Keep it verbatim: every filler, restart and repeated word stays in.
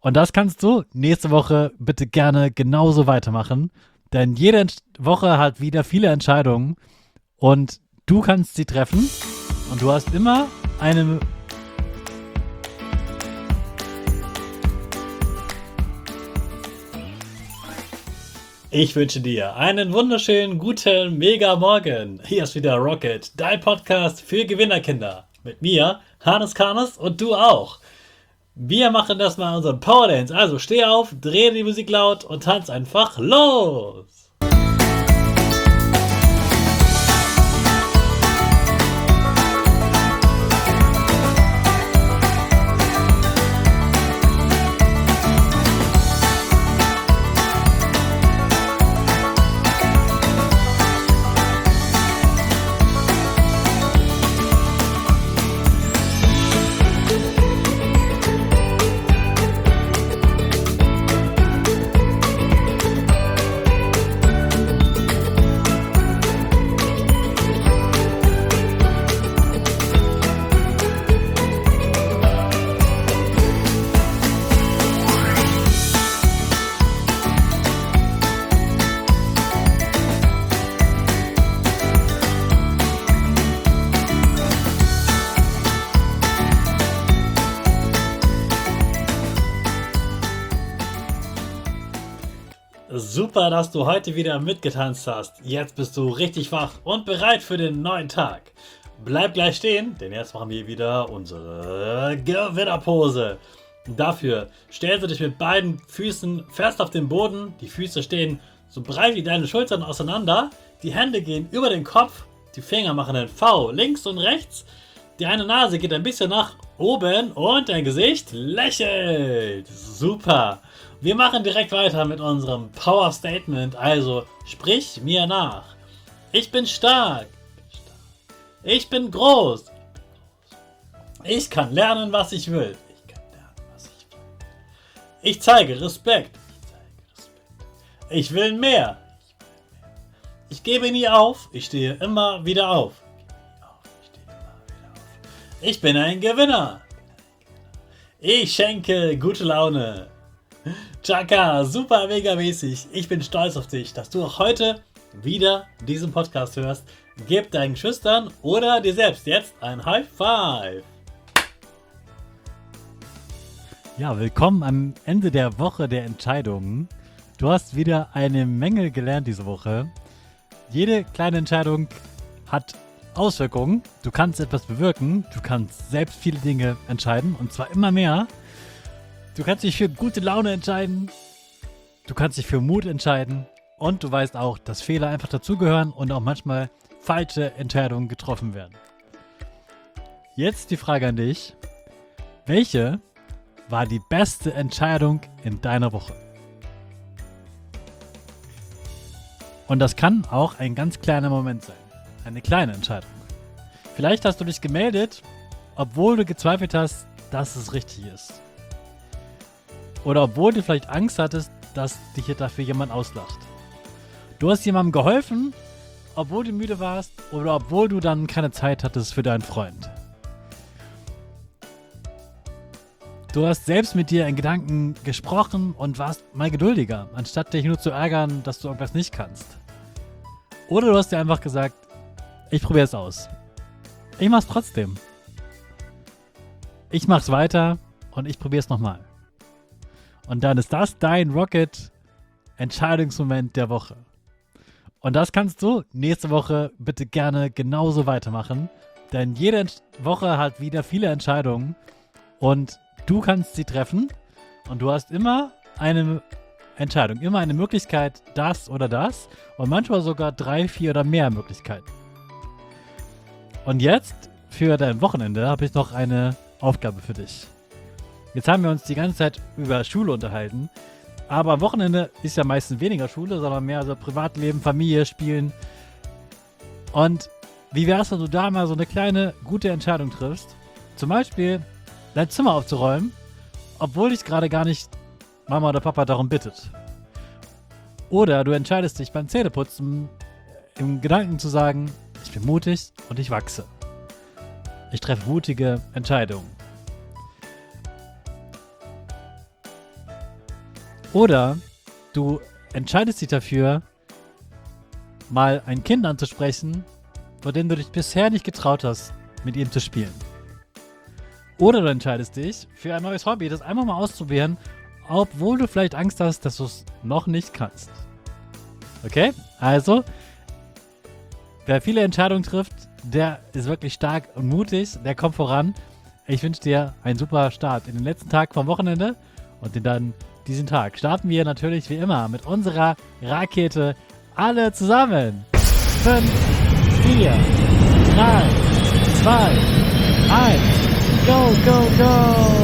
Und das kannst du nächste Woche bitte gerne genauso weitermachen. Denn jede Ent- Woche hat wieder viele Entscheidungen und du kannst sie treffen. Und du hast immer eine... Ich wünsche dir einen wunderschönen, guten, mega Morgen. Hier ist wieder Rocket, dein Podcast für Gewinnerkinder. Mit mir, Hannes Karnes und du auch. Wir machen das mal unseren Power Dance. Also steh auf, dreh die Musik laut und tanz einfach los. Super, dass du heute wieder mitgetanzt hast. Jetzt bist du richtig wach und bereit für den neuen Tag. Bleib gleich stehen, denn jetzt machen wir wieder unsere Gewinnerpose. Dafür stellst du dich mit beiden Füßen fest auf den Boden. Die Füße stehen so breit wie deine Schultern auseinander. Die Hände gehen über den Kopf. Die Finger machen ein V links und rechts. Die eine Nase geht ein bisschen nach oben und dein Gesicht lächelt. Super. Wir machen direkt weiter mit unserem Power Statement. Also sprich mir nach. Ich bin stark. Ich bin groß. Ich kann lernen, was ich will. Ich kann lernen, was ich will. Ich zeige Respekt. Ich zeige Respekt. Ich will mehr. Ich gebe nie auf. Ich stehe immer wieder auf. Ich bin ein Gewinner. Ich schenke gute Laune. Chaka, super mega mäßig. Ich bin stolz auf dich, dass du auch heute wieder diesen Podcast hörst. Gib deinen Geschwistern oder dir selbst jetzt ein High Five. Ja, willkommen am Ende der Woche der Entscheidungen. Du hast wieder eine Menge gelernt diese Woche. Jede kleine Entscheidung hat Auswirkungen. Du kannst etwas bewirken. Du kannst selbst viele Dinge entscheiden und zwar immer mehr. Du kannst dich für gute Laune entscheiden. Du kannst dich für Mut entscheiden. Und du weißt auch, dass Fehler einfach dazugehören und auch manchmal falsche Entscheidungen getroffen werden. Jetzt die Frage an dich. Welche war die beste Entscheidung in deiner Woche? Und das kann auch ein ganz kleiner Moment sein. Eine kleine Entscheidung. Vielleicht hast du dich gemeldet, obwohl du gezweifelt hast, dass es richtig ist. Oder obwohl du vielleicht Angst hattest, dass dich hier dafür jemand auslacht. Du hast jemandem geholfen, obwohl du müde warst oder obwohl du dann keine Zeit hattest für deinen Freund. Du hast selbst mit dir in Gedanken gesprochen und warst mal geduldiger, anstatt dich nur zu ärgern, dass du irgendwas nicht kannst. Oder du hast dir einfach gesagt, ich probiere es aus. Ich mach's trotzdem. Ich mach's weiter und ich probiere es nochmal. Und dann ist das dein Rocket-Entscheidungsmoment der Woche. Und das kannst du nächste Woche bitte gerne genauso weitermachen. Denn jede Ent- Woche hat wieder viele Entscheidungen und du kannst sie treffen. Und du hast immer eine Entscheidung, immer eine Möglichkeit, das oder das. Und manchmal sogar drei, vier oder mehr Möglichkeiten. Und jetzt, für dein Wochenende, habe ich noch eine Aufgabe für dich. Jetzt haben wir uns die ganze Zeit über Schule unterhalten, aber am Wochenende ist ja meistens weniger Schule, sondern mehr so Privatleben, Familie, Spielen. Und wie wär's, wenn du da mal so eine kleine, gute Entscheidung triffst? Zum Beispiel, dein Zimmer aufzuräumen, obwohl dich gerade gar nicht Mama oder Papa darum bittet. Oder du entscheidest dich beim Zähneputzen im Gedanken zu sagen, ich bin mutig und ich wachse. Ich treffe mutige Entscheidungen. Oder du entscheidest dich dafür, mal ein Kind anzusprechen, vor dem du dich bisher nicht getraut hast, mit ihm zu spielen. Oder du entscheidest dich für ein neues Hobby, das einfach mal auszuprobieren, obwohl du vielleicht Angst hast, dass du es noch nicht kannst. Okay? Also, wer viele Entscheidungen trifft, der ist wirklich stark und mutig, der kommt voran. Ich wünsche dir einen super Start in den letzten Tag vom Wochenende und in dann diesen Tag starten wir natürlich wie immer mit unserer Rakete alle zusammen. fünf, vier, drei, zwei, eins, go, go, go!